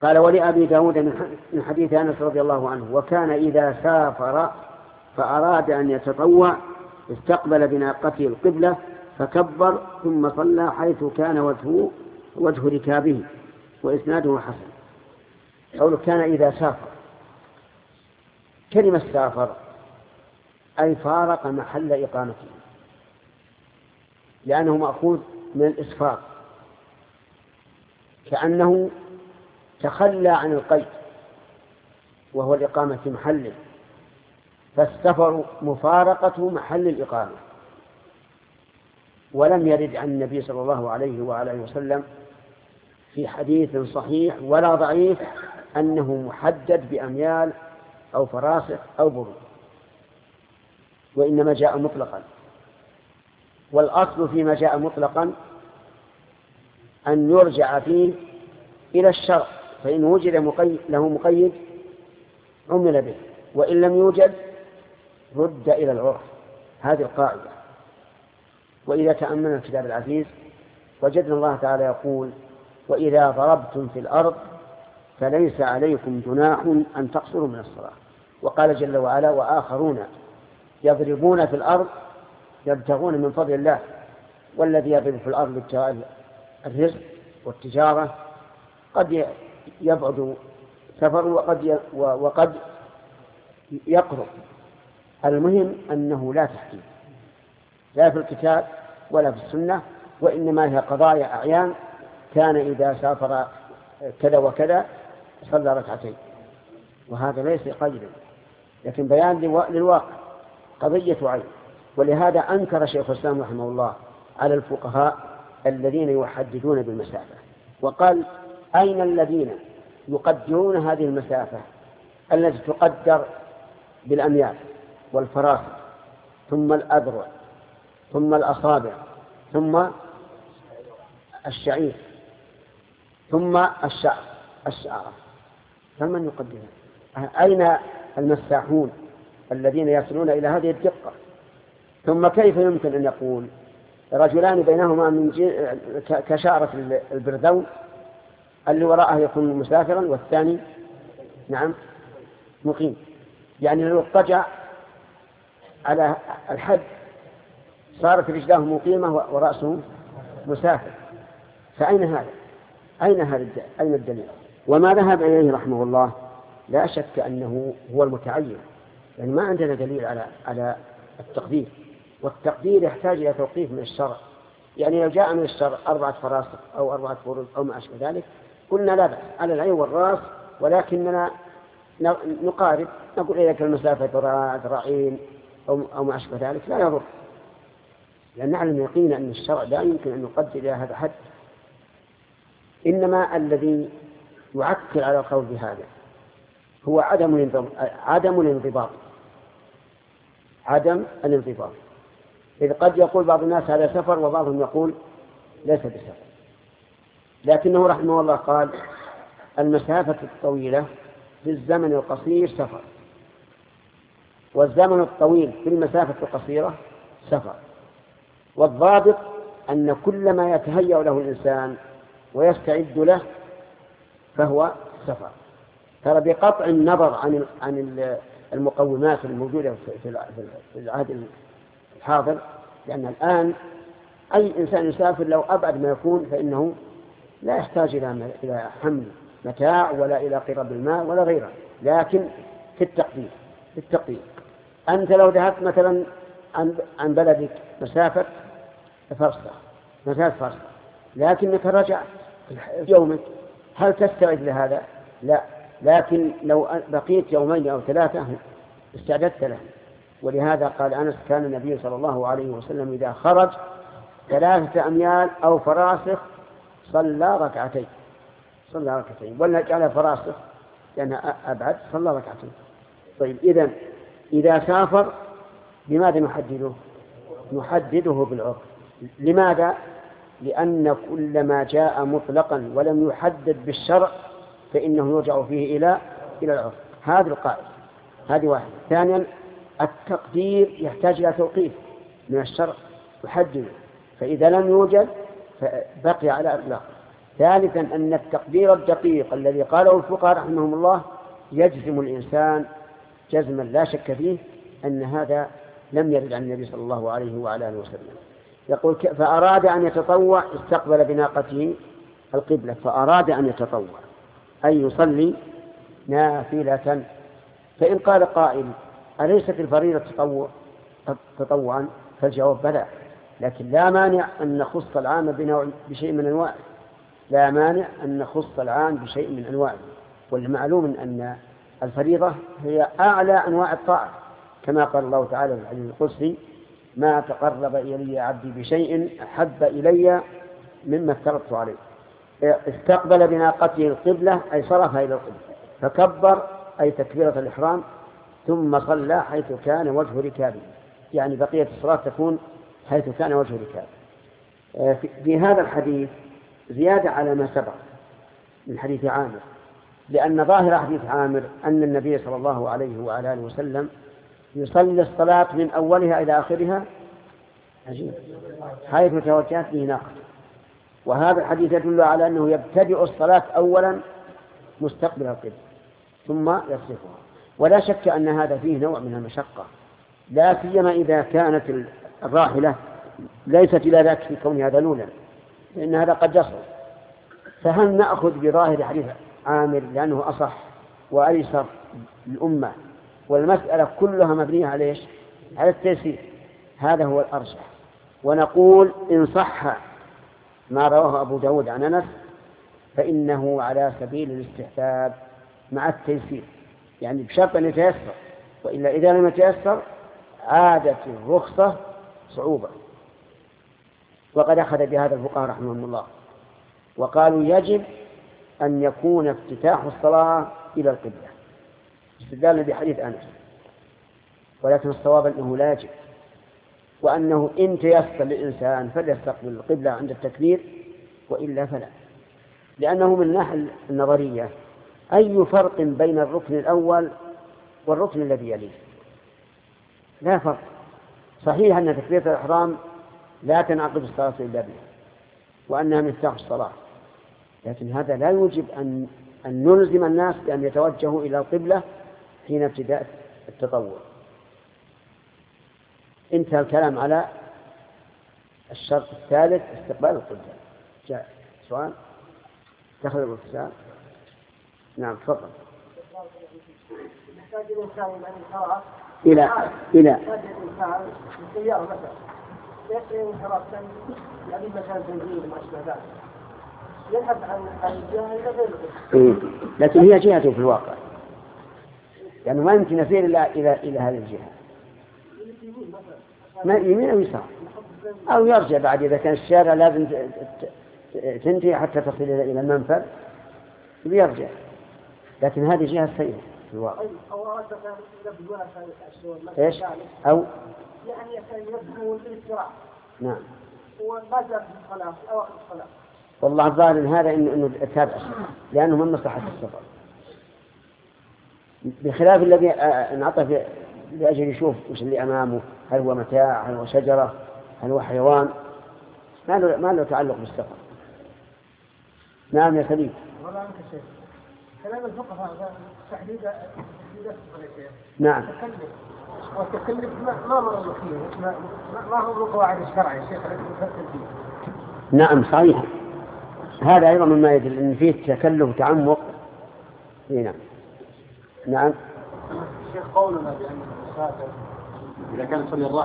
قال ولأبي داود من حديث أنس رضي الله عنه وكان إذا سافر فأراد أن يتطوع استقبل بناقته القبلة فكبر ثم صلى حيث كان وجه ركابه وإسناده حسن. قوله كان إذا سافر، كلمة سافر أي فارق محل إقامته، لأنه مأخوذ من الإسفار، كأنه تخلى عن القيد وهو الإقامة في محله، فالسفر مفارقة محل الإقامة. ولم يرد عن النبي صلى الله عليه وعلى آله وسلم في حديث صحيح ولا ضعيف أنه محدد بأميال أو فراسخ أو برود، وإنما جاء مطلقا. والأصل فيما جاء مطلقا أن يرجع فيه إلى الشرع، فإن وجد له مقيد عمل به، وإن لم يوجد رد إلى العرف. هذه القاعدة. وإذا تأملنا الكتاب العزيز وجدنا الله تعالى يقول وإذا ضربتم في الأرض فليس عليكم جناح أن تقصروا من الصلاة. وقال جل وعلا وآخرون يضربون في الأرض يبتغون من فضل الله. والذي يضرب في الأرض ابتغاء الرزق والتجارة قد يبعد سفر وقد يقرب. المهم أنه لا تحديد لا في الكتاب ولا في السنة، وإنما هي قضايا أعيان. كان إذا سافر كذا وكذا صلى ركعتين، وهذا ليس قيدا لكن بيان للواقع، قضية عين. ولهذا أنكر شيخ الإسلام رحمه الله على الفقهاء الذين يحددون بالمسافة، وقال أين الذين يقدرون هذه المسافة التي تقدر بالأميال والفراسخ ثم الأذرع ثم الأصابع ثم الشعير ثم الشعر، فمن يقدرها؟ أين المساحون الذين يصلون إلى هذه الدقة؟ ثم كيف يمكن أن يقول رجلان بينهما من كشعرة البرذون اللي وراءه يكون مسافرا والثاني نعم مقيم؟ يعني لو اضطجع على الحد صارت رجلاه مقيمة ورأسه مسافر. فأين هذا؟ أين الدليل؟ وما ذهب إليه رحمه الله لا شك أنه هو المتعين، يعني ما عندنا دليل على التقدير، والتقدير يحتاج إلى توقيف من الشرع. يعني لو جاء من الشرع 4 فراسخ أو 4 فروج أو ما أشبه ذلك قلنا لا بأس على العين والرأس، ولكننا نقارب نقول إذا كان المسافة ذراعين أو ما أشبه ذلك لا يضر، لأن نعلم يقينا أن الشرع لا يمكن أن يقدر إلى هذا حد. إنما الذي يعكر على القول بهذا هو عدم الانضباط. إذ قد يقول بعض الناس هذا سفر وبعضهم يقول ليس بسفر، لكنه رحمه الله قال المسافة الطويلة في الزمن القصير سفر، والزمن الطويل في المسافة القصيرة سفر. والضابط أن كل ما يتهيأ له الإنسان ويستعد له فهو سفر. ترى بقطع النظر عن المقومات الموجودة في العهد الحاضر، لأن الآن أي إنسان يسافر لو أبعد ما يكون فإنه لا يحتاج إلى حمل متاع ولا إلى قرب الماء ولا غيره. لكن في التقدير أنت لو ذهبت مثلا عن بلدك مسافة فرسخ لكنك رجعت في يومك، هل تستعد لهذا؟ لا، لكن لو بقيت 2 أو 3 استعددت له. ولهذا قال أنس كان النبي صلى الله عليه وسلم إذا خرج 3 أميال أو فراسخ صلى ركعتين، ولا جعل فراسخ لأنها أبعد صلى ركعتين. طيب إذا سافر لماذا نحدده بالعرف؟ لماذا؟ لأن كل ما جاء مطلقا ولم يحدد بالشرع فإنه يرجع فيه إلى العرف. هذه القاعدة، هذه واحدة. ثانيا التقدير يحتاج إلى توقيف من الشرع يحدد، فإذا لم يوجد فبقي على إطلاق. ثالثا أن التقدير الدقيق الذي قاله الفقهاء رحمهم الله يجزم الإنسان جزما لا شك فيه أن هذا لم يرد عن النبي صلى الله عليه وعلى آله وسلم. يقول فأراد أن يتطوع استقبل بناقته القبلة، فأراد أن يتطوع أي يصلي نافلة. فإن قال قائل أليست الفريضة تطوعا؟ فالجواب بلى، لكن لا مانع أن نخص العام بشيء من أنواعه، لا مانع أن نخص العام بشيء من أنواعه. والمعلوم أن الفريضة هي أعلى أنواع الطاعة، كما قال الله تعالى في الحديث القدسي ما تقرب إلي عبدي بشيء أحب إلي مما افترضت عليه. استقبل بناقته القبلة أي صرفها إلى القبلة، فكبر أي تكبيرة الإحرام، ثم صلى حيث كان وجه ركابه، يعني بقية الصلاة تكون حيث كان وجه ركابه. في هذا الحديث زيادة على ما سبق من حديث عامر، لأن ظاهر حديث عامر أن النبي صلى الله عليه وعلى آله وسلم يصلي الصلاة من أولها إلى آخرها حيث توجهت به ناقته، وهذا الحديث يدل على أنه يبتدئ الصلاة أولا مستقبل القبلة ثم يصرفها. ولا شك أن هذا فيه نوع من المشقة، لا سيما إذا كانت الراحلة ليست إلى ذاك في كونها ذلولا، لأن هذا قد يصل. فهل نأخذ بظاهر حديث عامر لأنه أصح وأيسر للأمة، والمسألة كلها مبنية على على التيسير؟ هذا هو الأرجح. ونقول إن صح ما رواه أبو داود عن أنس فإنه على سبيل الاستحباب مع التيسير، يعني بشرط أن يتيسر، وإلا إذا لم يتيسر عادت الرخصة صعوبة. وقد أخذ بهذا الفقهاء رحمهم الله وقالوا يجب أن يكون افتتاح الصلاة إلى القبلة استدلالا بحديث أنس، ولكن الصواب أنه لا يجب، وأنه إن تيسر للإنسان فليستقبل القبلة عند التكبير وإلا فلا، لأنه من الناحية النظرية أي فرق بين الركن الأول والركن الذي يليه؟ لا فرق. صحيح أن تكبيرة الإحرام لا تنعقد الصلاة إلا بها وأنها مفتاح الصلاة، لكن هذا لا يوجب أن نلزم الناس بأن يتوجهوا إلى القبلة حين ابتداء التطوع. انتهى الكلام على الشرط الثالث استقبال القبلة. جاء سؤال دخل الاتصال. نعم تفضل. يحتاج الإنسان أن يقرأ إلى يحتاج الإنسان السيارة مثلا يشتري انحراف يعني مكان تنزيل ما أشبه ذلك، يبحث عن الجهة إلى غير لكن هي جهته في الواقع، يعني ما يمكن يسير إلى هذه الجهة، ما يمين أو يسار، أو يرجع بعد إذا كان الشارع لازم تنتهي حتى تصل إلى المنفذ ويرجع، لكن هذه جهة سيئة في الواقع. إيش؟ أو يعني يبدو الاستراحة. نعم. وما جاء في الصلاة في أواخر الصلاة. والله الظاهر إن هذا إنه تابع لأنه من مصلحة السفر، بخلاف الذي انعطف لأجل يشوف وش اللي أمامه، هل هو متاع، هل هو شجرة، هل هو حيوان، ما له تعلق بالسفر. نعم يا سليم. والله عنك شيء كلام الفقهاء تحديد نعم. والتكلف ما مر فيه ما هو من قواعد الشرع يا شيخ الذي يفصل فيه. نعم صحيح، هذا أيضا مما يدل أن فيه تكلف وتعمق. نعم. نعم. الشيخ قولنا بأن المسافر إذا كان يصلي